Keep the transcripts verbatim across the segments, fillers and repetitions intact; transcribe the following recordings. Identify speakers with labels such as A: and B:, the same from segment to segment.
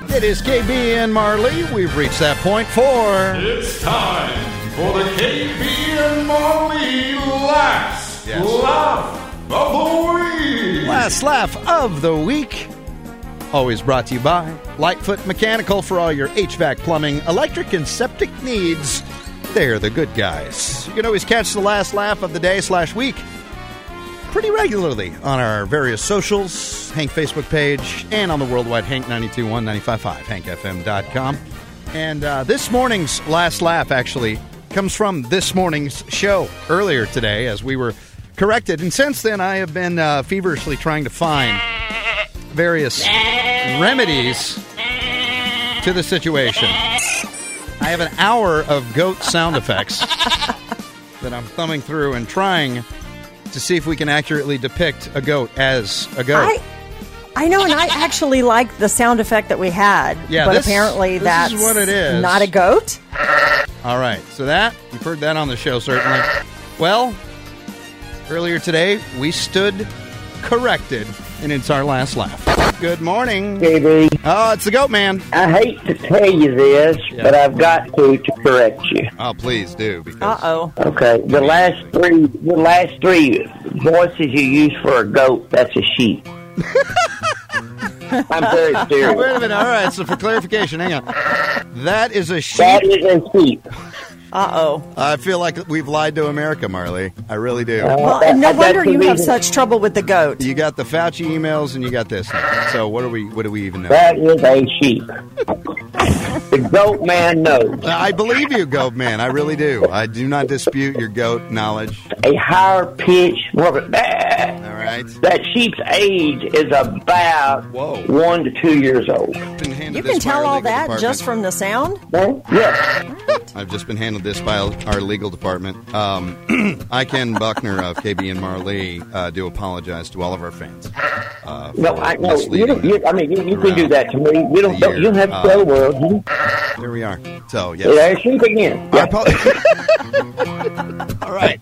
A: It is K B and Marley. We've reached that point for...
B: It's time for the K B and Marley Last
A: Yes.
B: Laugh of the Week.
A: Last Laugh of the Week. Always brought to you by Lightfoot Mechanical for all your H V A C, plumbing, electric, and septic needs. They're the good guys. You can always catch the Last Laugh of the day slash week pretty regularly on our various socials, Hank Facebook page, and on the worldwide Hank nine two one nine five five, hank f m dot com. And uh, this morning's Last Laugh actually comes from this morning's show earlier today as we were corrected. And since then, I have been uh, feverishly trying to find various remedies to the situation. I have an hour of goat sound effects that I'm thumbing through and trying to see if we can accurately depict a goat as a goat.
C: I, I know, and I actually like the sound effect that we had,
A: Yeah,
C: but
A: this-
C: apparently
A: this
C: that's
A: is what it is.
C: not a goat.
A: All right, so that, you've heard that on the show, certainly. Well, earlier today, we stood corrected, and it's our last laugh. Good morning.
D: K B,
A: Oh, it's the goat man.
D: I hate to tell you this,
A: Yeah.
D: but I've got to to correct you.
A: Oh, please do. Because
C: Uh-oh.
D: Okay, the last three, the last three voices you use for a goat, that's a sheep. I'm very
A: Wait
D: serious.
A: a minute. All right, so for clarification, hang on. That is a sheep.
D: That is a sheep.
C: Uh-oh.
A: I feel like we've lied to America, Marley. I really do.
D: Uh,
C: Well,
D: that-
C: and no
D: that's
C: wonder
D: the
C: you have
D: reason-
C: such trouble with the goat.
A: You got the Fauci emails, and you got this. So what do we? What do we even know?
D: That is a sheep. The goat man knows.
A: I believe you, goat man. I really do. I do not dispute your goat knowledge.
D: A higher pitch, more of a,
A: All right.
D: that sheep's age is about
A: Whoa.
D: one to two years old.
A: Been handed
C: You
A: this
C: can
A: by
C: tell
A: our
C: all
A: legal
C: that
A: department.
C: just from the sound?
D: Huh? Yes.
A: I've just been handed this by our legal department. Um, I, Ken Buckner of K B and Marley, uh, do apologize to all of our fans. Uh, for
D: No, I no. You,
A: misleading
D: don't- you, I mean, you, you can do that to me. You don't.
A: the
D: don't you don't have to
A: year.
D: tell the world. You,
A: them. Here we are. So, yes.
D: yeah, sheep again.
A: I
D: Yeah.
A: apo- all right.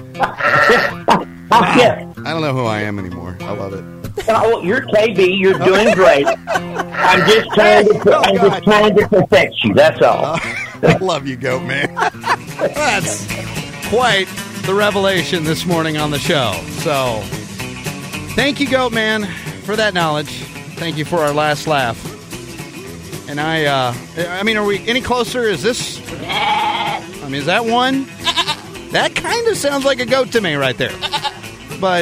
D: Yeah.
A: I don't know who I am anymore. I love it.
D: Oh, you're K B. You're doing great. I'm just trying to.
A: Oh,
D: I'm
A: God.
D: just trying to perfect you. That's all.
A: I love you, goat man. That's quite the revelation this morning on the show. So, thank you, goat man, for that knowledge. Thank you for our last laugh. And I, uh, I mean, are we any closer? Is this? I mean, is that one? That kind of sounds like a goat to me, right there. But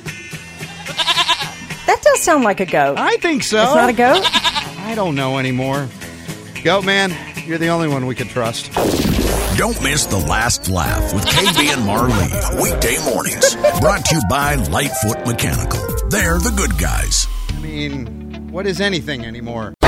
C: That does sound like a goat.
A: I think so.
C: It's not a goat?
A: I don't know anymore. Goat man, you're the only one we can trust.
E: Don't miss the Last Laugh with K B and Marley, weekday mornings. Brought to you by Lightfoot Mechanical. They're the good guys.
A: I mean, what is anything anymore?